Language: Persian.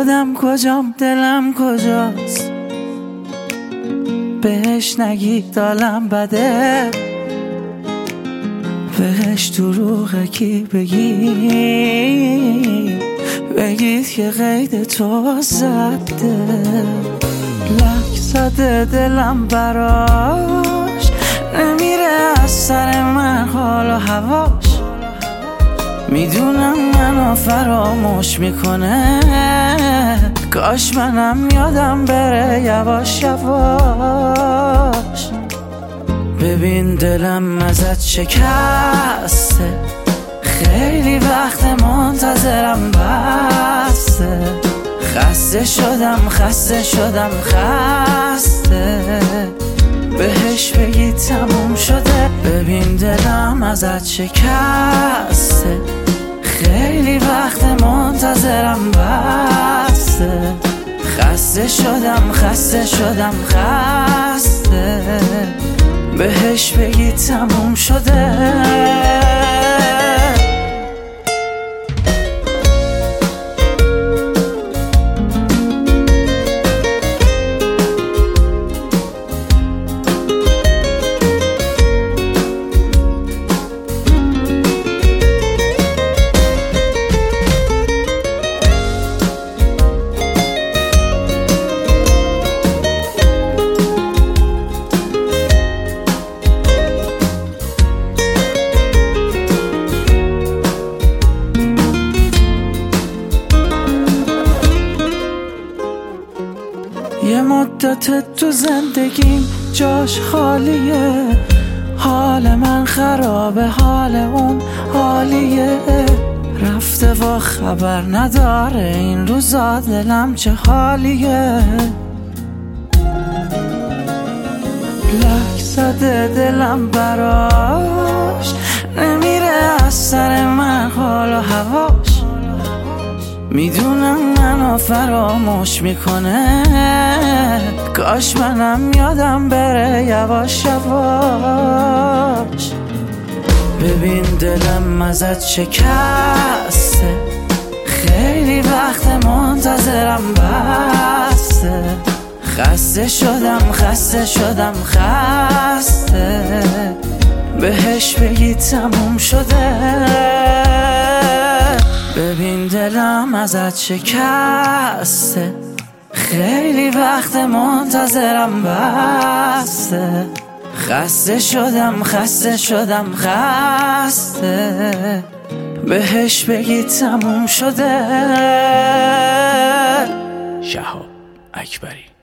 خودم کجام دلم کجاست، بهش نگید حالم بده، بهش دروغه کی بگید که قید تو زده. لک زده دلم براش، نمیره از سر من حال و هواش، میدونم منو فراموش میکنه، کاش منم یادم بره یواش یواش. ببین دلم ازت شکسته، خیلی وقت منتظرم بسته، خسته شدم خسته، بهش بگی تموم شده. ببین دلم ازت شکسته، خیلی وقت منتظرم بسته، خسته شدم خسته، بهش بگی تموم شده. یه مدت تو زندگیم جاش خالیه، حال من خرابه حال اون حالیه، رفته و خبر نداره این روزا دلم چه حالیه. لک زده دلم براش، نمیره از سر من حال و هواش، میدونم منو فراموش میکنه، کاش منم یادم بره یواش یواش. ببین دلم ازت شکسته، خیلی وقت منتظرم بسته، خسته شدم خسته، بهش بگی تموم شده. ببین دلم ازت شکسته، خیلی وقت منتظرم بسته، خسته شدم خسته، بهش بگی تموم شده. شهاب اکبری.